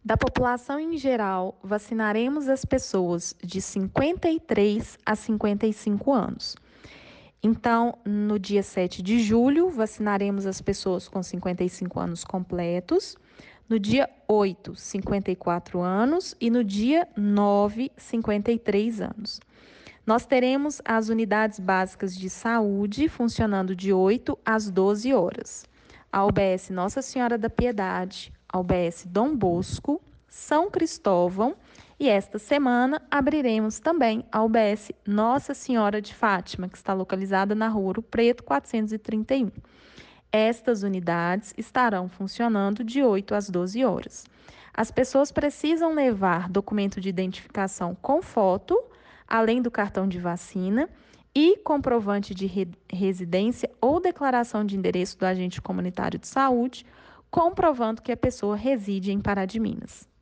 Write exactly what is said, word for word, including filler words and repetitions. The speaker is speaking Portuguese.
Da população em geral, vacinaremos as pessoas de cinquenta e três a cinquenta e cinco anos. Então, no dia sete de julho, vacinaremos as pessoas com cinquenta e cinco anos completos. No dia oito, cinquenta e quatro anos. E no dia nove, cinquenta e três anos. Nós teremos as unidades básicas de saúde funcionando de oito às doze horas. A U B S Nossa Senhora da Piedade, a U B S Dom Bosco, São Cristóvão e esta semana abriremos também a U B S Nossa Senhora de Fátima, que está localizada na Rua Ouro Preto, quatrocentos e trinta e um. Estas unidades estarão funcionando de oito às doze horas. As pessoas precisam levar documento de identificação com foto, além do cartão de vacina, e comprovante de re residência ou declaração de endereço do agente comunitário de saúde, comprovando que a pessoa reside em Pará de Minas.